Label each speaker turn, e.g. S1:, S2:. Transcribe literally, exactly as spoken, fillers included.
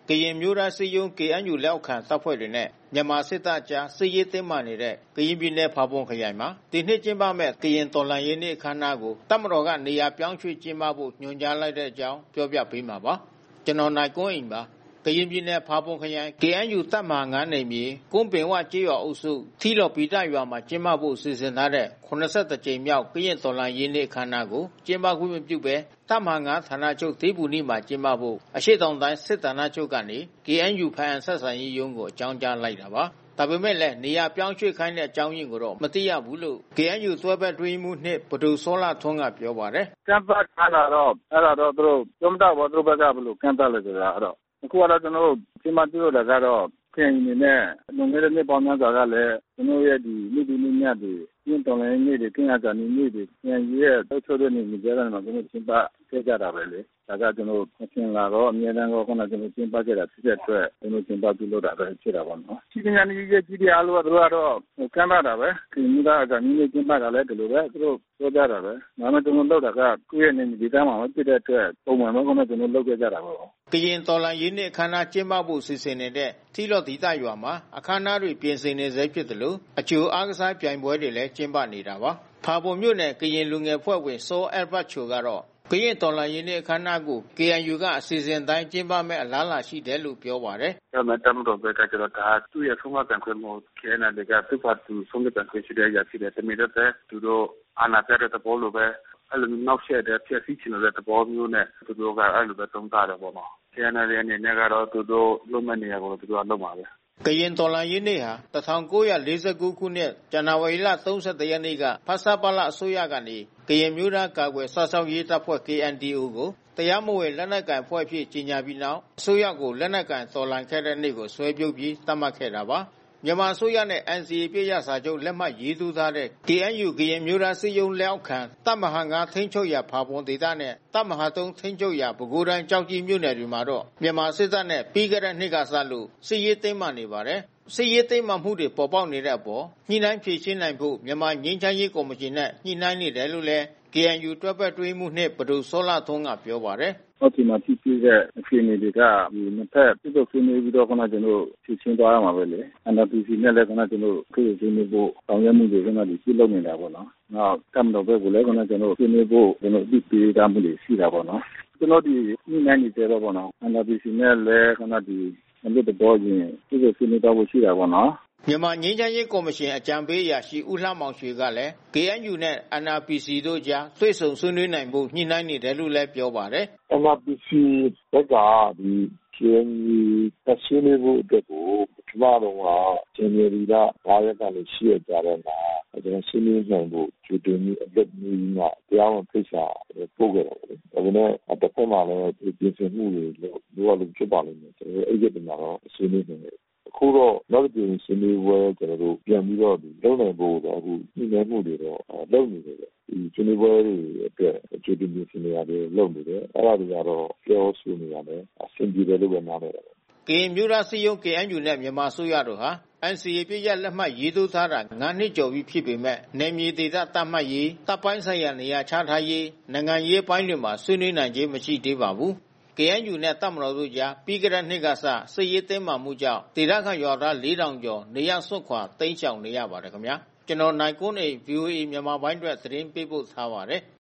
S1: ကရင်မျိုးသားစည်းရုံး K N U လက်အောက်ခံတပ်ဖွဲ့တွေနဲ့မြန်မာစစ်တပ်ကြားစစ်ရေးတင်းမာနေတဲ့ကရင်ပြည်နယ်ဖာပွန်ခရိုင်မှာဒီနှစ်ကျင်းပမဲ့ကရင်တော်လှန်ရေးနေ့အခမ်းအနားကိုတပ်မတော်ကနေရာပြောင်းရွှေ့ကျင်းပဖို့ညွှန်ကြားလိုက်တဲ့အကြောင်းပြောပြပေးမှာပါ။ကျွန်တော်နိုင်ကွန်းအိမ်ပါ။ကရင်ပြည်နယ်ဖာပွန်ခရိုင် K N U တပ်မဟာ ၅ နယ်မြေကွန်းပင်ဝကျေးရွာအုပ်စုထီလော်ပီတရွာမှာကျင်းပဖို့စီစဉ်ထားတဲ့ ၇၁ ကြိမ်မြောက်ကရင်တော်လှန်ရေးနေ့အခမ်းအနားကိုကျင်းပခွင့်မပြုဘဲတပ်မဟာ ၅ ဌာနချုပ်ဒေးပူနီမှာကျင်းပဖို့အရှေ့တောင်တိုင်းစစ်ဌာနချုပ်ကနေ K N U ဖားအံဆက်ဆံရေးရုံးကိုအကြောင်းကြားလိုက်တာပါ။ဒါပေမဲ့လည်းနေရာပြောင်းရွှေ့ခိုင်းတဲ့အကြောင်းရင်းကိုတော့မသိရဘူးလို့ K N U သွဲဘက်တွင်းမှုနှစ်ပဒိုစောလှထွန်းကပြောပါတယ်
S2: ။ကန့်သတ်ထားတာတော့အဲ့ဒါတော့သူတို့ပြောမတော့ဘူးသူတို့ဘက်ကဘယ်လိုကန့်သတ်လဲဆိုတာအဲ့တော့အခုကတော့ကျွန်တော်တို့ဒီမှာပြုလုပ်တာကတော့ခင်အနေနဲ့လုံခဲ့တဲ့နှစ်ပေါင်းများစွာကလည်းကျွန်တော်ရဲ့ဒီလူလူမြတ်တွေကျင်းတော်လည်းနေ့တွေကင်းရကြနေနေ့တွေပြန်ရဲ့တော့ချိုးတဲ့နေ့တွေကြတဲ့မှာကျွန်တော်ကျင်းပခဲ့ကြတာပဲလေဒါကကျွန်တော်မခင်လာတော့အမြဲတမ်းတော့ခုနကကျွန်တော်ကျင်းပခဲ့တာဖြစ်တဲ့အတွက်ကျွန်တော်ကျင်းပပြုလုပ်တာပဲဖြစ်တာပါနော်စီပညာနည်းရဲ့ကြီးတွေအားလုံးကတော့ကတော့ကမ်းပါတာပဲဒီမိသားကနည်းနည်းကျင်းပတာလည်းဒီလိုပဲသူတို့ပြောကြတာပဲဒါမှကျွန်တော်လုပ်တာကကိုယ့်ရဲ့နေဒီသားမှာမဖြစ်တဲ့အတွက်ပုံမှန်တော့ခုနကျွန်တော်လုပ်ခဲ့ကြတာပေါ့
S1: ကရင်တော်လှန်ရေးနေ့အခမ်းအနားကျင်းပဖို့စီစဉ်နေတဲ့ထီလော်ဒေသရွာမှာအခမ်းအနားတွေပြင်ဆင်နေဆဲဖြစ်တယ်လို့အကျိုးအားကစားပြိုင်ပွဲတွေလည်းကျင်းပနေတာပါ။ဖာပွန်မြို့နယ်ကရင်လူငယ်ဖွဲ့ဝင်စောအယ်ဘတ်ချိုကတော့ကရင်တော်လှန်ရေးနေ့အခမ်းအနားကို K N U ကအစီအစဉ်တိုင်းကျင်းပမဲ့အလားအလာရှိတယ်လို့ပြောပါတယ်
S2: ။ဒါမှတမတော်ဘက်ကကျတော့ဒါသူ့ရဲ့ဆုံးမပြန်ခွင့်မို့ K N U ကသူ့ဘာသူဆုံးမပြန်ခွင့်ရှိတဲ့အရာရှိတယ်။တမီတော့သူတို့အာဏာပြတဲ့သဘောလိုပဲအဲ့လိုနောက်ဆက်တဲ့ဖြစ်စီချင်တဲ့သဘောမျိုးနဲ့သူတို့ကအဲ့လိုပဲသုံးတာတယ်ပေါ့နော်။ K N U ရဲ့အနေနဲ့ကတော့သူတို့လုံးမနေရကိုသူတို့ကလုံးပါပဲ
S1: ။ကရင်တော်လှန်ရေးနေ့ဟာ၁၉၄၉ခုနှစ်ဇန်နဝါရီလ၃၁ရက်နေ့ကဖဆပလအစိုးရကနေကရင်မျိုးသားကာကွယ်စောင့်ရှောက်ရေးတပ်ဖွဲ့ K N D O ကိုတရားမဝင်လက်နက်ကိုင်အဖွဲ့အဖြစ်ကြီးညာပြီးနောက်အစိုးရကိုလက်နက်ကိုင်တော်လှန်ခဲ့တဲ့နေ့ကိုဆွဲပြုတ်ပြီးသတ်မှတ်ခဲ့တာပါ။မြန်မာအစိုးရနဲ့ N C A ပြည့်ရစာချုပ်လက်မှတ်ရေးထိုးထားတဲ့ K N U ကရင်မျိုးသားစည်းရုံးလက်အောက်ခံတပ်မဟာ ၅ ထိန်းချုပ်ရာဖာပွန်ဒေသနဲ့တပ်မဟာ ၃ ထိန်းချုပ်ရာပဲခူးတိုင်းကျောက်ကြီးမြို့နယ်တွေမှာတော့မြန်မာစစ်တပ်နဲ့ပြီးခဲ့တဲ့နှစ်ကစလို့စစ်ရေးတင်းမာနေပါတယ်။စစ်ရေးသိမ်းမှမှုတွေပေါ်ပေါက်နေတဲ့အပေါ်ညှိနှိုင်းဖြေရှင်းနိုင်ဖို့မြန်မာငြိမ်းချမ်းရေးကော်မရှင်နဲ့ညှိနှိုင်းနေတယ်လို့လည်း K N U တွဲဘက်တွင်းမှုနှစ်ပဒိုစောလှထွန်းကပြောပါတယ်
S2: ။ဟုတ်ဒီမှာဖြစ်ဖြစ်တဲ့အခြေအနေတွေကဒီနှစ်ဖက်ပြည့်စုံနေပြီးတော့ခဏကျွန်တော်ဖြေရှင်းသွားရမှာပဲလေ။ N R P C နဲ့လည်းခဏကျွန်တော်ဖြေရှင်းနေဖို့ဆောင်ရွက်မှုတွေကခဏဒီပြုလုပ်နေတာပေါ့နော်။နောက်ကမ်တော့ဘက်ကလည်းခဏကျွန်တော်ဖြေနေဖို့ကျွန်တော်အသိပေးတာမှုတွေရှိတာပေါ့နော်။ကျွန်တော်ဒီညှိနှိုင်းနေတယ်ပေါ့နော်။ N R P C နဲ့လည်းခဏဒီအမြင့်တော်ကြီးပြည့်စုံနေတော့ရှိတာပေါ့နော်
S1: ။မြန်မာငြိမ်းချမ်းရေးကော်မရှင်အကြံပေးအရာရှိဦးလှမောင်ရွှေကလည်း K N U နဲ့ N R P C တို့ကြားတွေ့ဆုံဆွေးနွေးနိုင်ဖို့ညှိနှိုင်းနေတယ်လို့လည်းပြောပါတယ်
S2: ။ N R P C ဘက်ကဒီ K N U တပ်ဆွေးနွေးဖို့အတွက်ကိုပထမတော့ကဇန်နဝါရီလ၅ရက်ကနေ၈ရက်ကြာတဲ့မှာကျွန်တော်ဆွေးနွေးနိုင်ဖို့ကြိုတင်ပြီးအသက်မျိုးကတရားဝင်ဖိတ်စာပို့ခဲ့တယ်။ဒါပေမဲ့တစ်ဖက်မှာလည်းပြင်ဆင်မှုတွေလို့လိုအပ်လို့ဖြစ်ပါလိမ့်မယ်။ကျွန်တော်အဲ့ဒီတမှာတော့ဆွေးနွေးနေတယ်အခုတော့နောက်တစ်ပြင်ဆွေးနွေးပွဲကျွန်တော်တို့ပြန်ပြီးတော့လုပ်နိုင်ဖို့တော့အခုညှိနှိုင်းမှုတွေတော့လုပ်နေတယ်ဒီဆွေးနွေးပွဲတွေအတွက်ကြိုတင်ပြင်ဆင်နေရတယ်လုပ်နေတယ်အဲ့ဒါတွေကတော့ပြောဆိုနေရတယ်အဆင်ပြေတယ်လို့ပဲနားလည်တယ်
S1: ကရင်မျိုးသားစည်းရုံး K N U နဲ့မြန်မာအစိုးရတို့ဟာ N C A ပြည့်ရလက်မှတ်ရေးထိုးထားတာ၅နှစ်ကျော်ပြီဖြစ်ပေမဲ့နယ်မြေဒေသတတ်မှတ်ရေးတပ်ပိုင်းဆိုင်ရာနေရာချထားရေးနိုင်ငံရေးပိုင်းတွေမှာဆွေးနွေးနိုင်ခြင်းမရှိသေးပါဘူးK N U နဲ့တပ်မတော်တို့ကြားပြီးကြတဲ့နှစ်ကစစစ်ရေးတင်းမာမှုကြောင့်ဒေသခံရွာသားလေးထောင်ကျော်နေရစွန့်ခွာတိမ်းရှောင်နေရပါတယ်ခင်ဗျာကျွန်တော်နိုင်ကွန်းအိန် V O A မြန်မာပိုင်းအတွက်သတင်းပေးပို့ထားပါတယ်